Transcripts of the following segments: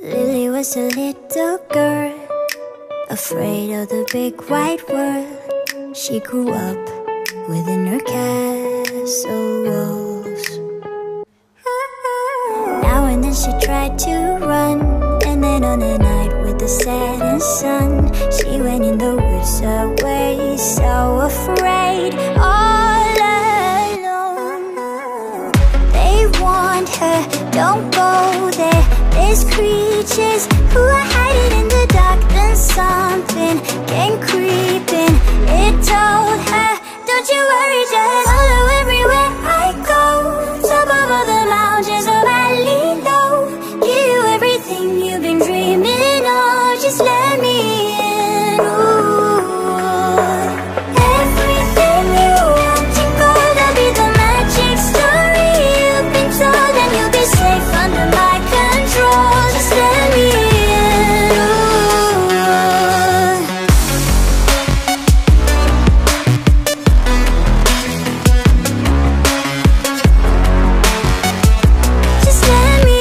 Lily was a little girl, afraid of the big wide world. She grew up within her castle walls. Now and then she tried to run, and then on a night with the setting sun, she went in the woods away, so afraid, all alone. They warned her, don't go there, there's creatures who are hiding in the dark. Then something came creeping, it told her, don't you worry, just follow everywhere I go. Top of all the mountains, a valley low, give you everything you've been dreaming of. Just let me in. Ooh. Everything you want to go, there'll be the magic story you've been told, and you'll be safe under my control. Just let me in. Ooh. Just let me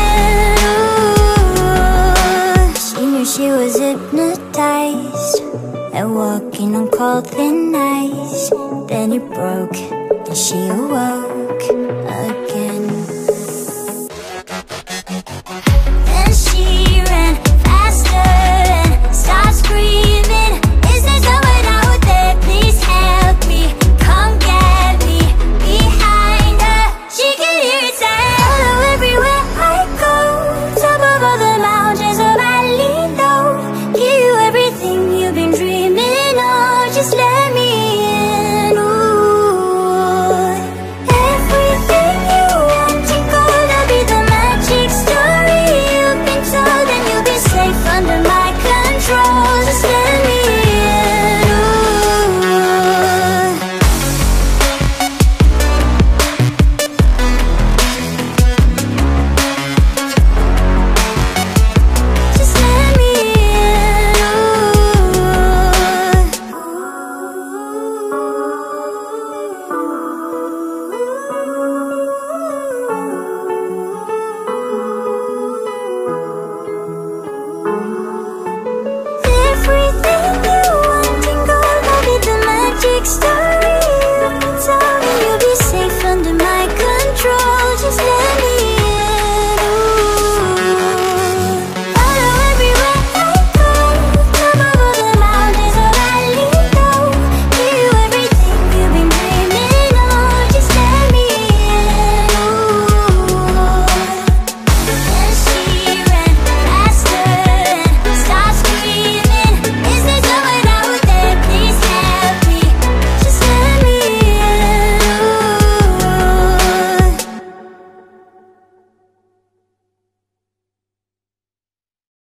in. Ooh. She knew she was hypnotized and walking on cold thin ice. Then it broke and she awoke again.